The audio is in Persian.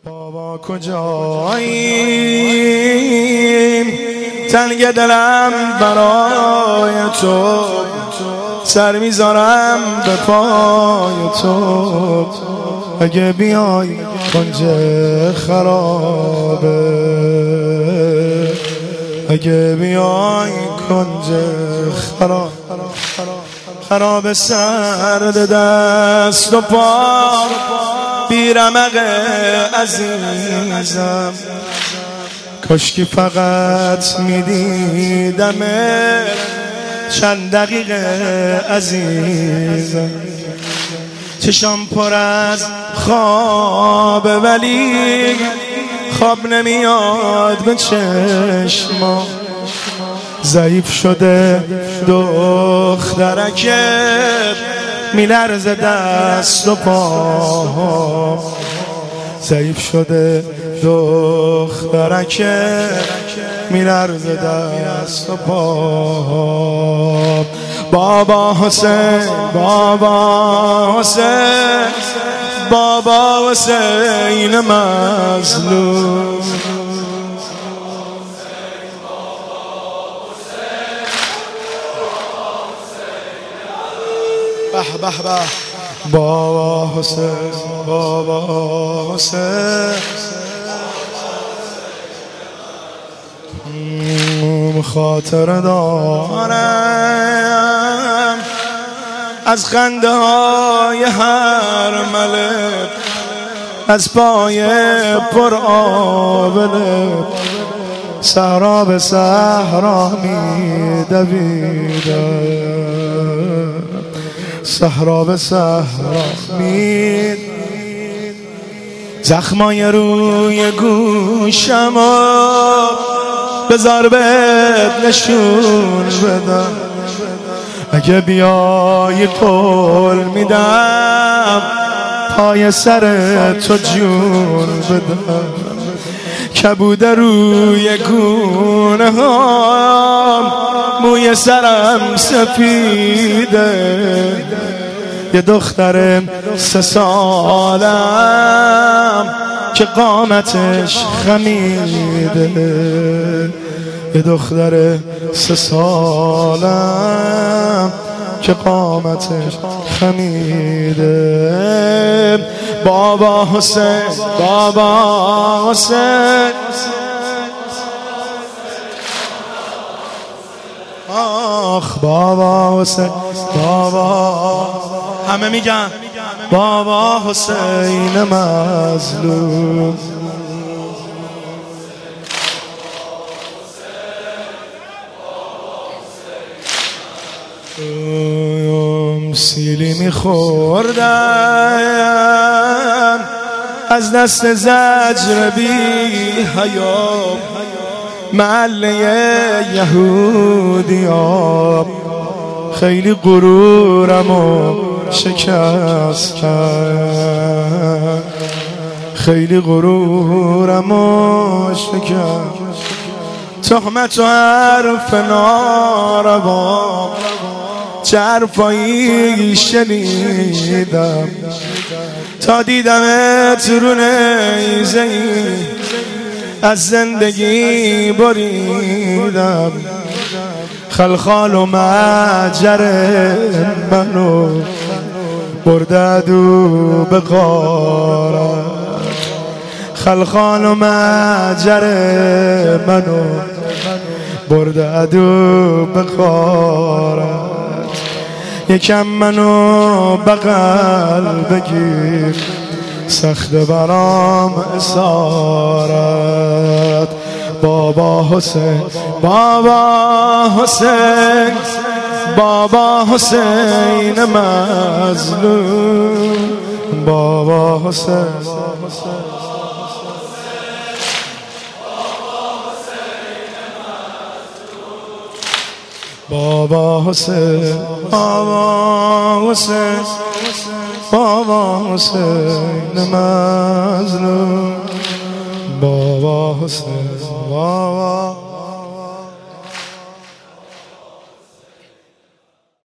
بابا کجاییم؟ تنگ دلم برای تو، سر میذارم به پای تو. اگه بیای کنج خرابه، اگه بیای کنج خراب سرد دست و پا، بیرمق عزیزم، کاشکی فقط میدیدم چند دقیقه عزیزم. چشام پر از خوابه ولی خواب نمیاد به چشما. ضعیف شده دخترکه، میلرزه دست و پا. ضعیف شده دخترکه، میلرزه دست و پا. بابا حسین، بابا حسین، بابا حسین مظلوم. به به به. بابا حسین، بابا حسین، خاطر دارم از خنده های هر ملک، از پای پر آبله. صحرا به صحرا می دویدم، صحرا به صحرا می. زخمای روی گوشمو بذار بهت نشون بدم. اگه بیای قول میدم پای سر تو جون بدم. کبود روی گونه هم، موی سرم سفیده. یه دختر 3 سالم که قامتش خمیده. یه دختر 3 سالم که قامتش خمیده. بابا حسین، بابا حسین، آخ بابا حسین، بابا. همه میگن بابا حسین مظلوم. سیلی میخوردم از دست زجر بی حیا، محله یهودیا. خیلی غرورمو شکست کرد، خیلی غرورمو شکست. تهمت و حرف ناروا، چه حرفایی شنیدم تا دیدمت رو نیزه‌ای از زندگی بریدم. خلخال و مجر منو برده دو به غارت. خلخال و مجر منو برده دو به غارت. یکم منو بغل بگیر، سخت برام اسارت. بابا حسین، بابا حسین، بابا حسین مظلوم. بابا حسین، بابا حسین، بابا حسین، بابا حسین مظلوم. بابا حسین، بابا